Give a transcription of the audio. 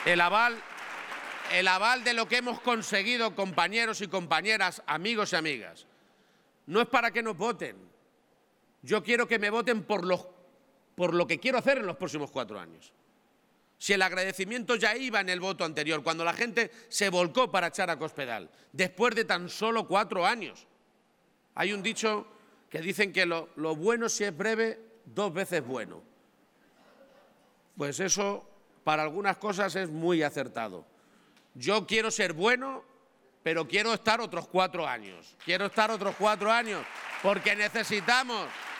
el aval de lo que hemos conseguido, compañeros y compañeras, amigos y amigas. No es para que nos voten. Yo quiero que me voten por lo que quiero hacer en los próximos 4 años. Si el agradecimiento ya iba en el voto anterior, cuando la gente se volcó para echar a Cospedal, después de tan solo 4 años. Hay un dicho que dicen que lo bueno, si es breve, 2 veces bueno. Pues eso, para algunas cosas, es muy acertado. Yo quiero ser bueno, pero quiero estar otros 4 años. Quiero estar otros 4 años, porque necesitamos